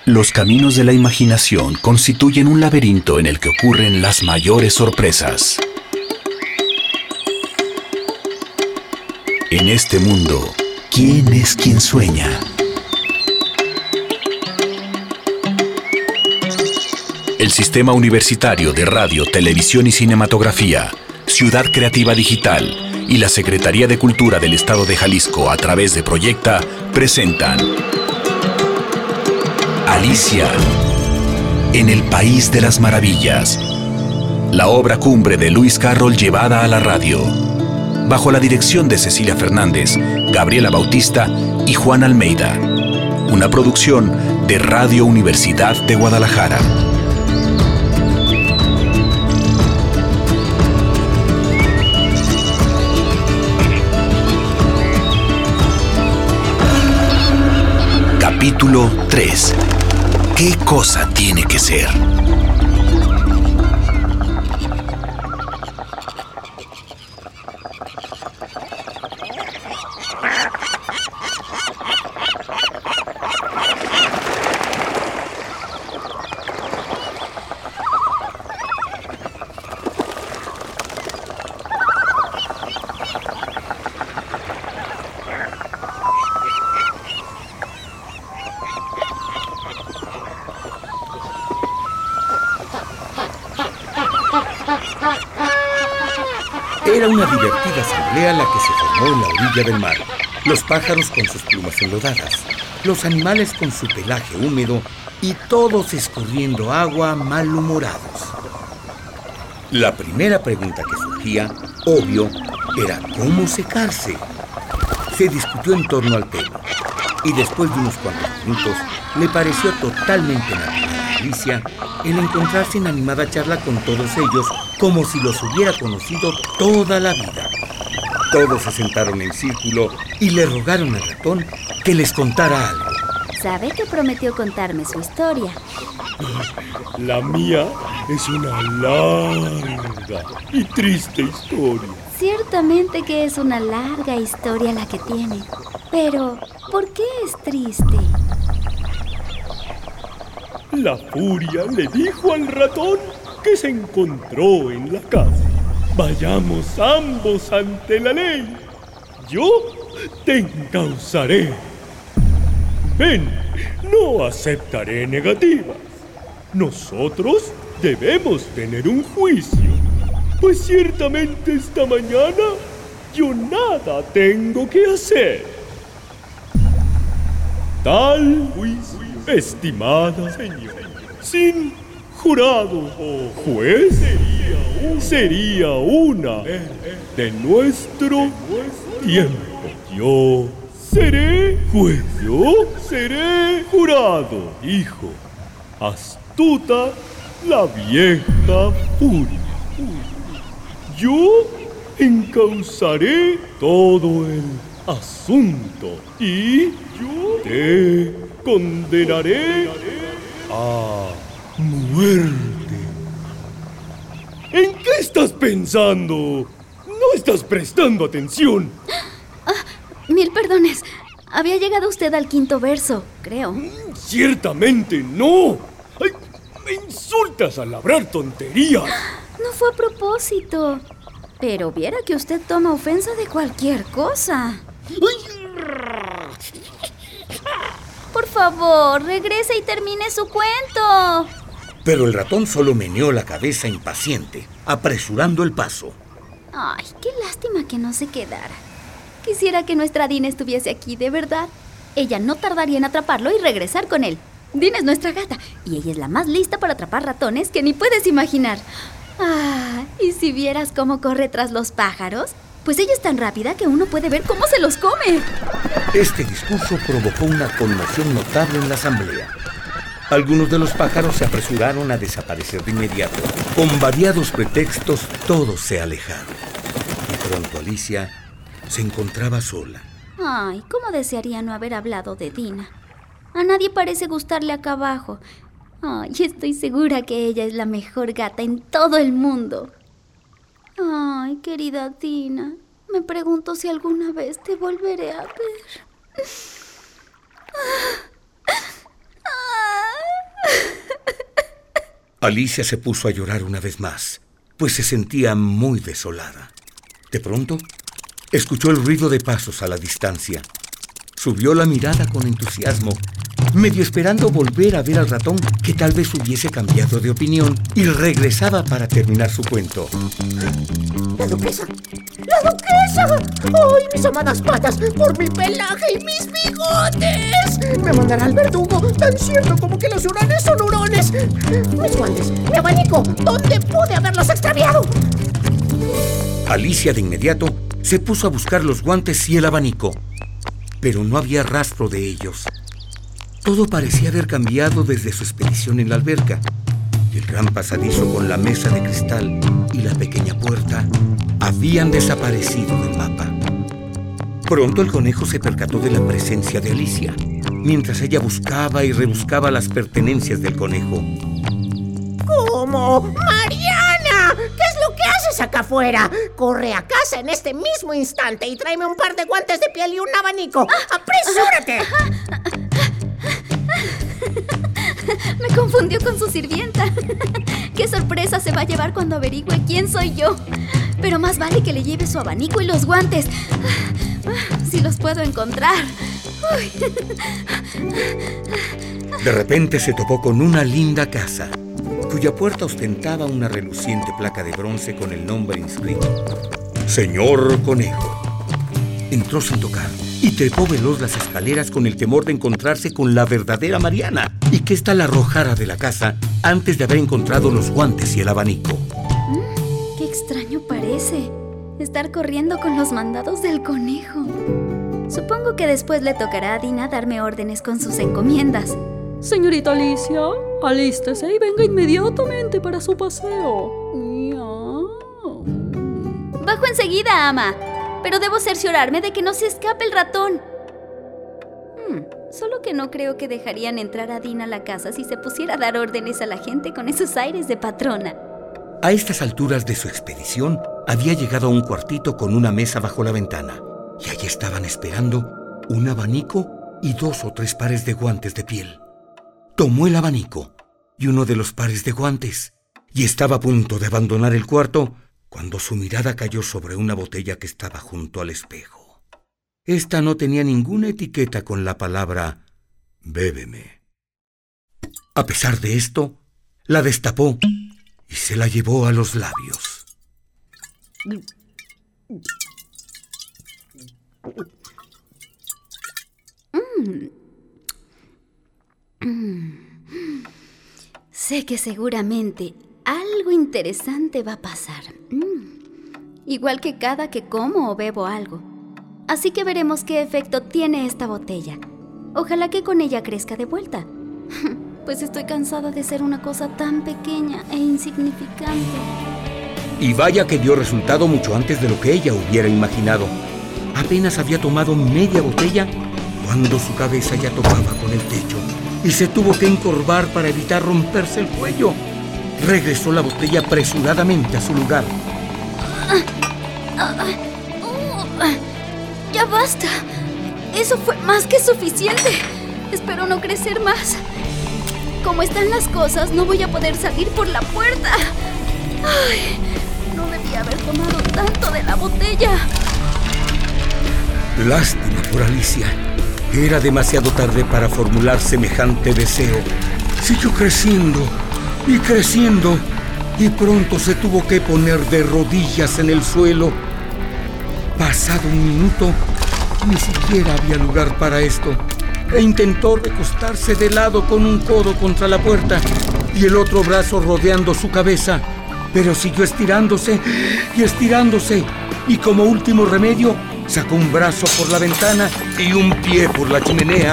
Los caminos de la imaginación constituyen un laberinto en el que ocurren las mayores sorpresas. En este mundo, ¿quién es quien sueña? El Sistema Universitario de Radio, Televisión y Cinematografía, Ciudad Creativa Digital y la Secretaría de Cultura del Estado de Jalisco a través de Proyecta presentan Alicia en el País de las Maravillas, la obra cumbre de Lewis Carroll llevada a la radio, bajo la dirección de Cecilia Fernández, Gabriela Bautista y Juan Almeida, una producción de Radio Universidad de Guadalajara. Capítulo 3. ¿Qué cosa tiene que ser? Era una divertida asamblea la que se formó en la orilla del mar. Los pájaros con sus plumas enlodadas, los animales con su pelaje húmedo y todos escurriendo agua malhumorados. La primera pregunta que surgía, obvio, era cómo secarse. Se discutió en torno al tema y después de unos cuantos minutos le pareció totalmente natural a Alicia el encontrarse en animada charla con todos ellos como si los hubiera conocido toda la vida. Todos se sentaron en círculo y le rogaron al ratón que les contara algo. Sabe que prometió contarme su historia. La mía es una larga y triste historia. Ciertamente que es una larga historia la que tiene. Pero, ¿por qué es triste? La furia le dijo al ratón que se encontró en la casa. Vayamos ambos ante la ley. Yo te encauzaré. Ven, no aceptaré negativas. Nosotros debemos tener un juicio, pues ciertamente esta mañana yo nada tengo que hacer. Tal juicio, estimada señora, sin jurado o juez, sería una de nuestro tiempo. Yo seré juez, yo seré jurado, hijo. Astuta la vieja furia. Yo encauzaré todo el asunto y yo te condenaré a muerte. ¿En qué estás pensando? No estás prestando atención. Mil perdones. Había llegado usted al quinto verso, creo. Ciertamente no. Ay, me insultas al hablar tonterías. No fue a propósito. Pero viera que usted toma ofensa de cualquier cosa. Por favor, regrese y termine su cuento. Pero el ratón solo meneó la cabeza impaciente, apresurando el paso. Ay, qué lástima que no se quedara. Quisiera que nuestra Dina estuviese aquí, de verdad. Ella no tardaría en atraparlo y regresar con él. Dina es nuestra gata, y ella es la más lista para atrapar ratones que ni puedes imaginar. Ah, y si vieras cómo corre tras los pájaros, pues ella es tan rápida que uno puede ver cómo se los come. Este discurso provocó una conmoción notable en la asamblea. Algunos de los pájaros se apresuraron a desaparecer de inmediato. Con variados pretextos, todos se alejaron. Y pronto Alicia se encontraba sola. Ay, cómo desearía no haber hablado de Dina. A nadie parece gustarle acá abajo. Ay, estoy segura que ella es la mejor gata en todo el mundo. Ay, querida Dina, me pregunto si alguna vez te volveré a ver. Ay. Alicia se puso a llorar una vez más, pues se sentía muy desolada. De pronto, escuchó el ruido de pasos a la distancia. Subió la mirada con entusiasmo, medio esperando volver a ver al ratón, que tal vez hubiese cambiado de opinión y regresaba para terminar su cuento. ¡La duquesa! ¡La duquesa! ¡Ay, mis amadas patas! ¡Por mi pelaje y mis bigotes! Me mandará al verdugo, tan cierto como que los hurones son hurones. Mis guantes, mi abanico, ¿dónde pude haberlos extraviado? Alicia de inmediato se puso a buscar los guantes y el abanico, pero no había rastro de ellos. Todo parecía haber cambiado desde su expedición en la alberca. El gran pasadizo con la mesa de cristal y la pequeña puerta habían desaparecido del mapa. Pronto el conejo se percató de la presencia de Alicia, mientras ella buscaba y rebuscaba las pertenencias del conejo. ¿Cómo? ¡Mariana! ¿Qué es lo que haces acá afuera? Corre a casa en este mismo instante y tráeme un par de guantes de piel y un abanico. ¡Apresúrate! Me confundió con su sirvienta. ¡Qué sorpresa se va a llevar cuando averigüe quién soy yo! Pero más vale que le lleve su abanico y los guantes. Si los puedo encontrar. De repente se topó con una linda casa, cuya puerta ostentaba una reluciente placa de bronce con el nombre inscrito: Señor Conejo. Entró sin tocar y trepó veloz las escaleras con el temor de encontrarse con la verdadera Mariana y que ésta la arrojara de la casa antes de haber encontrado los guantes y el abanico. ¡Qué extraño parece! Estar corriendo con los mandados del conejo. Supongo que después le tocará a Dina darme órdenes con sus encomiendas. Señorita Alicia, alístese y venga inmediatamente para su paseo. Miau. Bajo enseguida, ama. Pero debo cerciorarme de que no se escape el ratón. Solo que no creo que dejarían entrar a Dina a la casa si se pusiera a dar órdenes a la gente con esos aires de patrona. A estas alturas de su expedición, había llegado a un cuartito con una mesa bajo la ventana, y allí estaban esperando un abanico y 2 o 3 pares de guantes de piel. Tomó el abanico y uno de los pares de guantes, y estaba a punto de abandonar el cuarto cuando su mirada cayó sobre una botella que estaba junto al espejo. Esta no tenía ninguna etiqueta con la palabra «bébeme». A pesar de esto, la destapó y se la llevó a los labios. Sé que seguramente algo interesante va a pasar. Igual que cada que como o bebo algo. Así que veremos qué efecto tiene esta botella. Ojalá que con ella crezca de vuelta. Pues estoy cansada de ser una cosa tan pequeña e insignificante. Y vaya que dio resultado mucho antes de lo que ella hubiera imaginado. Apenas había tomado media botella cuando su cabeza ya topaba con el techo y se tuvo que encorvar para evitar romperse el cuello. Regresó la botella apresuradamente a su lugar. ¡Ya basta! Eso fue más que suficiente. Espero no crecer más. Como están las cosas, no voy a poder salir por la puerta. ¡Ay! No debía haber tomado tanto de la botella. Lástima por Alicia. Era demasiado tarde para formular semejante deseo. Siguió creciendo y creciendo, y pronto se tuvo que poner de rodillas en el suelo. Pasado un minuto, ni siquiera había lugar para esto, e intentó recostarse de lado con un codo contra la puerta y el otro brazo rodeando su cabeza, pero siguió estirándose y estirándose, y como último remedio sacó un brazo por la ventana y un pie por la chimenea.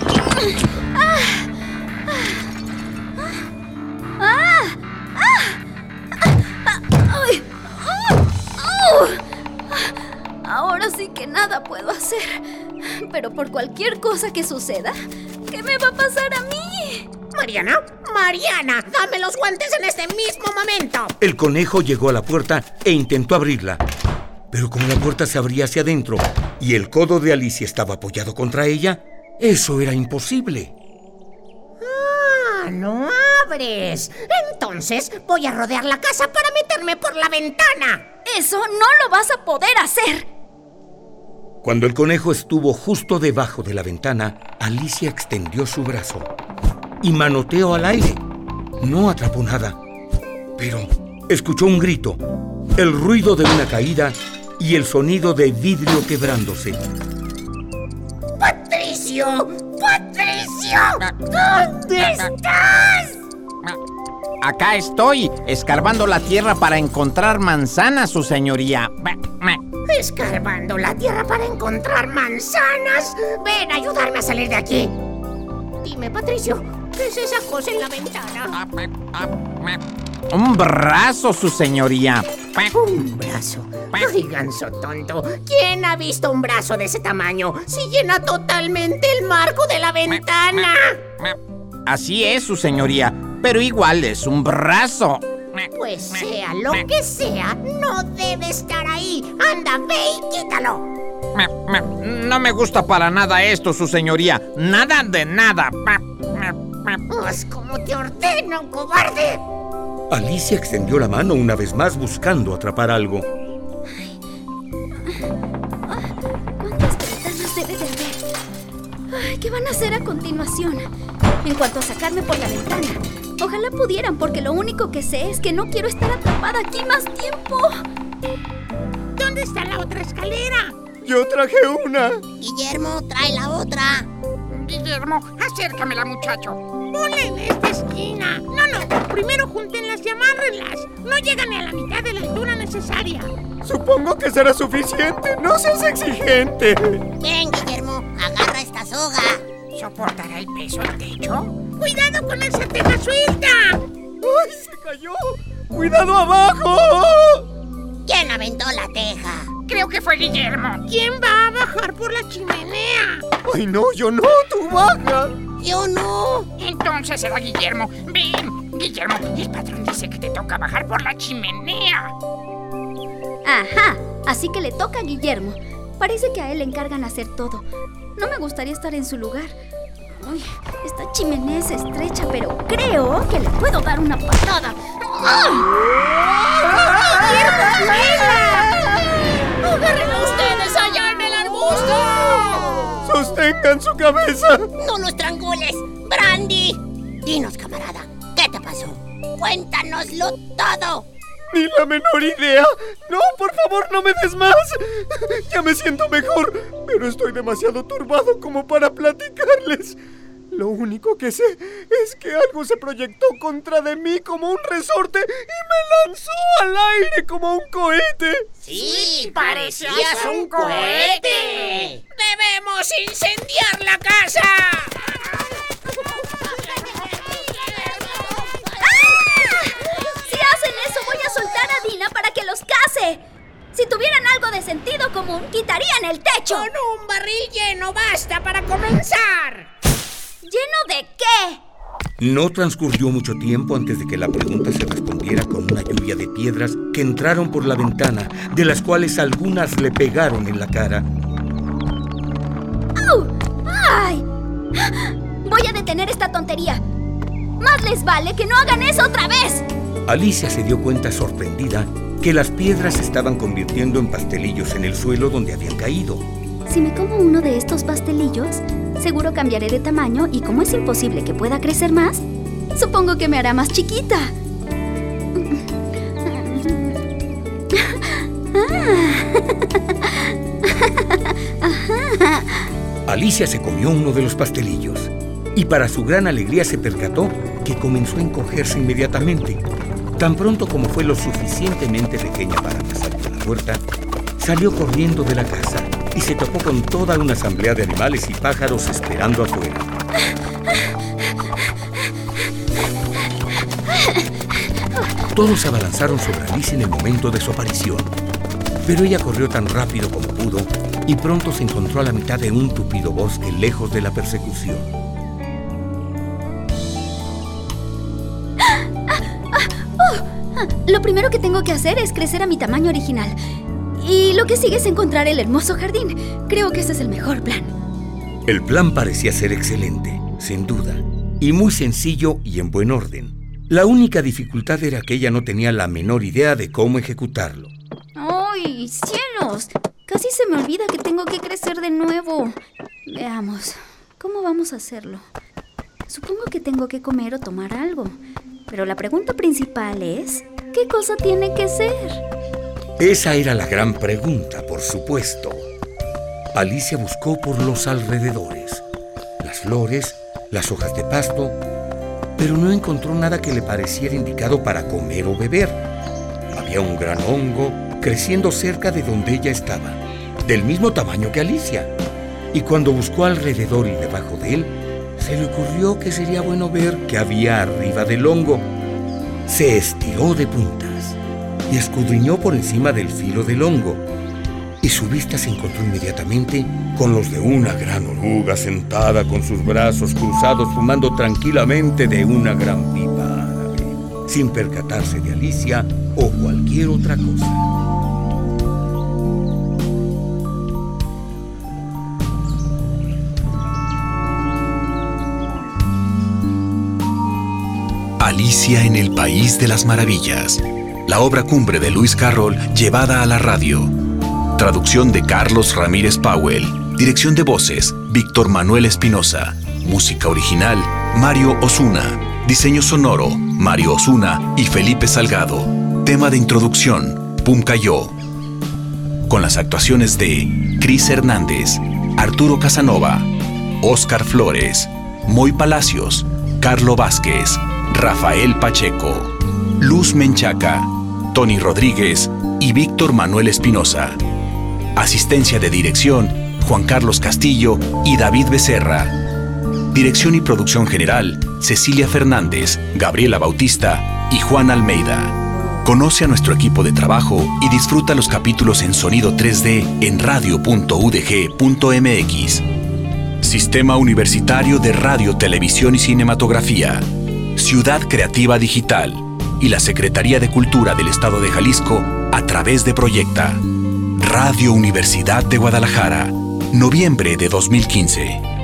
Ahora sí que nada puedo hacer. Pero por cualquier cosa que suceda, ¿qué me va a pasar a mí? ¡Mariana! ¡Mariana! ¡Dame los guantes en este mismo momento! El conejo llegó a la puerta e intentó abrirla. Pero como la puerta se abría hacia adentro y el codo de Alicia estaba apoyado contra ella, eso era imposible. ¡Ah! ¡No abres. Entonces voy a rodear la casa para meterme por la ventana. ¡Eso no lo vas a poder hacer! Cuando el conejo estuvo justo debajo de la ventana, Alicia extendió su brazo y manoteó al aire. No atrapó nada, pero escuchó un grito, el ruido de una caída y el sonido de vidrio quebrándose. ¡Patricio! ¡Patricio! ¿Dónde estás? Acá estoy, escarbando la tierra para encontrar manzanas, su señoría. Escarbando la tierra para encontrar manzanas. Ven a ayudarme a salir de aquí. Dime, Patricio, ¿qué es esa cosa en la ventana? Un brazo, su señoría. ¿Un brazo? Ay, ganso tonto. ¿Quién ha visto un brazo de ese tamaño? Si llena totalmente el marco de la ventana. Así es, su señoría, pero igual es un brazo. Pues sea lo que sea, no debe estar ahí. Anda, ve y quítalo. No me gusta para nada esto, su señoría. Nada de nada. Haz como te ordeno, cobarde. Alicia extendió la mano una vez más buscando atrapar algo. ¿Cuántas ventanas debe de haber? Ay, ¿qué van a hacer a continuación? En cuanto a sacarme por la ventana. Ojalá pudieran, porque lo único que sé es que no quiero estar atrapada aquí más tiempo. ¿Dónde está la otra escalera? Yo traje una. Guillermo, trae la otra. Guillermo, acércamela, muchacho. Ponla en esta esquina. No, primero júntenlas y amárrenlas. No llegan ni a la mitad de la altura necesaria. Supongo que será suficiente. No seas exigente. Ven, Guillermo, agarra esta soga. ¿Soportará el peso el techo? ¡Cuidado con esa teja suelta! ¡Ay, se cayó! ¡Cuidado abajo! ¿Quién aventó la teja? Creo que fue Guillermo. ¿Quién va a bajar por la chimenea? ¡Ay, no! ¡Yo no! ¡Tú baja! Yo no. Entonces será Guillermo. Ven, Guillermo, el patrón dice que te toca bajar por la chimenea. Ajá, así que le toca a Guillermo. Parece que a él le encargan hacer todo. No me gustaría estar en su lugar. Uy, esta chimenea es estrecha, pero creo que le puedo dar una patada. ¡Agárrenlo ustedes allá en el arbusto! ¡Sostengan su cabeza! ¡No lo estrangules! ¡Brandy! Dinos, camarada, ¿qué te pasó? ¡Cuéntanoslo todo! ¡Ni la menor idea! ¡No, por favor, no me des más! Ya me siento mejor, pero estoy demasiado turbado como para platicarles. Lo único que sé es que algo se proyectó contra de mí como un resorte y me lanzó al aire como un cohete. ¡Sí, parecías un cohete! ¡Debemos incendiar la casa! Si hacen eso, voy a soltar a Dina para que los case. Si tuvieran algo de sentido común, quitarían el techo. ¡Con un barril lleno basta para comenzar! ¿Lleno de qué? No transcurrió mucho tiempo antes de que la pregunta se respondiera con una lluvia de piedras que entraron por la ventana, de las cuales algunas le pegaron en la cara. ¡Au! ¡Ay! Voy a detener esta tontería. Más les vale que no hagan eso otra vez. Alicia se dio cuenta sorprendida que las piedras se estaban convirtiendo en pastelillos en el suelo donde habían caído. Si me como uno de estos pastelillos, seguro cambiaré de tamaño y como es imposible que pueda crecer más, supongo que me hará más chiquita. Alicia se comió uno de los pastelillos y para su gran alegría se percató que comenzó a encogerse inmediatamente. Tan pronto como fue lo suficientemente pequeña para pasar por la puerta, salió corriendo de la casa y se topó con toda una asamblea de animales y pájaros esperando afuera. Todos se abalanzaron sobre Alicia en el momento de su aparición, pero ella corrió tan rápido como pudo y pronto se encontró a la mitad de un tupido bosque lejos de la persecución. Lo primero que tengo que hacer es crecer a mi tamaño original. Y lo que sigue es encontrar el hermoso jardín. Creo que ese es el mejor plan. El plan parecía ser excelente, sin duda, y muy sencillo y en buen orden. La única dificultad era que ella no tenía la menor idea de cómo ejecutarlo. ¡Ay, cielos! Casi se me olvida que tengo que crecer de nuevo. Veamos, ¿cómo vamos a hacerlo? Supongo que tengo que comer o tomar algo. Pero la pregunta principal es, ¿qué cosa tiene que ser? Esa era la gran pregunta, por supuesto. Alicia buscó por los alrededores, las flores, las hojas de pasto, pero no encontró nada que le pareciera indicado para comer o beber. Había un gran hongo creciendo cerca de donde ella estaba, del mismo tamaño que Alicia. Y cuando buscó alrededor y debajo de él, se le ocurrió que sería bueno ver qué había arriba del hongo. Se estiró de puntas y escudriñó por encima del filo del hongo. Y su vista se encontró inmediatamente con los de una gran oruga sentada con sus brazos cruzados fumando tranquilamente de una gran pipa árabe, sin percatarse de Alicia o cualquier otra cosa. Alicia en el País de las Maravillas, la obra cumbre de Lewis Carroll llevada a la radio. Traducción de Carlos Ramírez Powell. Dirección de voces, Víctor Manuel Espinosa. Música original, Mario Osuna. Diseño sonoro, Mario Osuna y Felipe Salgado. Tema de introducción, Pum Cayó. Con las actuaciones de Cris Hernández, Arturo Casanova, Óscar Flores, Moy Palacios, Carlo Vázquez, Rafael Pacheco, Luz Menchaca, Tony Rodríguez y Víctor Manuel Espinosa. Asistencia de dirección, Juan Carlos Castillo y David Becerra. Dirección y producción general, Cecilia Fernández, Gabriela Bautista y Juan Almeida. Conoce a nuestro equipo de trabajo y disfruta los capítulos en sonido 3D en radio.udg.mx. Sistema Universitario de Radio, Televisión y Cinematografía. Ciudad Creativa Digital y la Secretaría de Cultura del Estado de Jalisco a través de Proyecta. Radio Universidad de Guadalajara, noviembre de 2015.